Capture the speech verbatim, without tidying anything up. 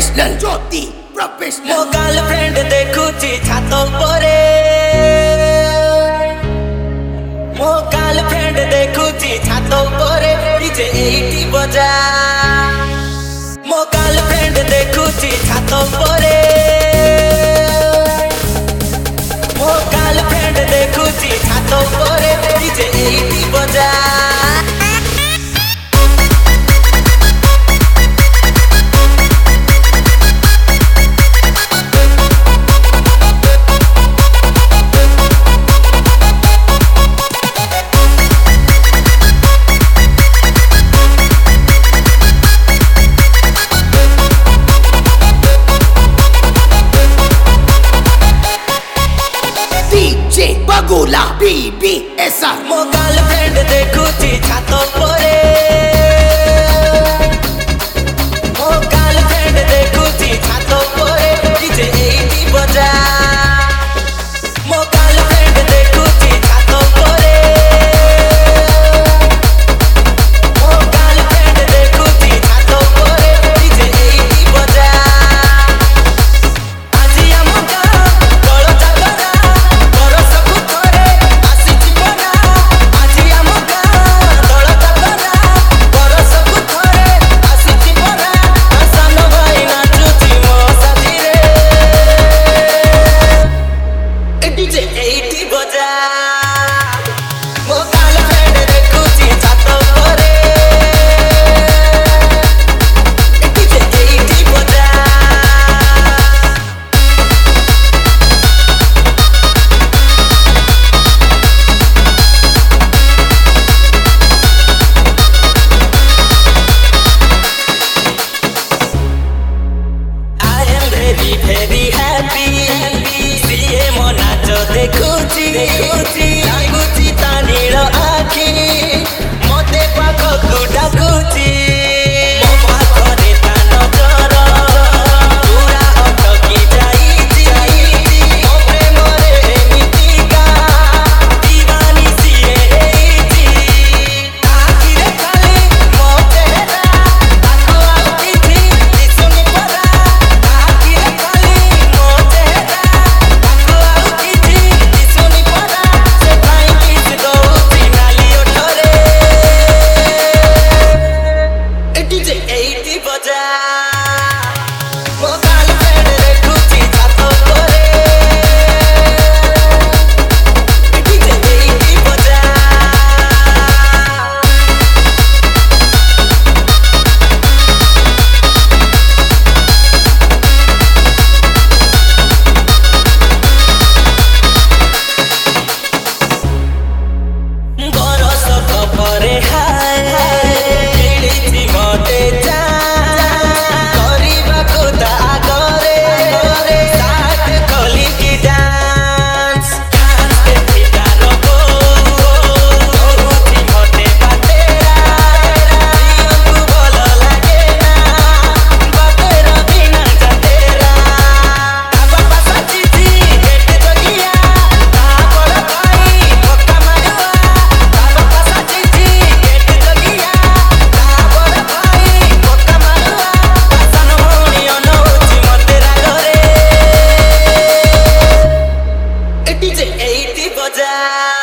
Professional Jyoti professional मो girlfriend देखुची छात परे मो गर्लफ्रेंड देखुची छात परे डीजे एटी बजा मो गर्लफ्रेंड देखुची छात परे मो गर्लफ्रेंड देखुची छात परे डीजे एटी बजा बगोला बीबी ऐसा मो गर्लफ्रेंड देखुची छात परे मो गर्लफ्रेंड देखुची छात परे डीजे एटी बजा मो गर्लफ्रेंड देखुची छात परे मो गर्लफ्रेंड देखुची छात परे डीजे एटी बजा आजी हम गाँ गलो जागरा बरस very happy siye mo nacho dekhuchi dekhuchi laguchi taniro akhi mote pakhaku dakuchi mo pakhare ta nazara pura ataki jaichi mo premore emitika divani siye heichi akhire khali mo chehra taku au kichi disuni pora DJ एटी बजा।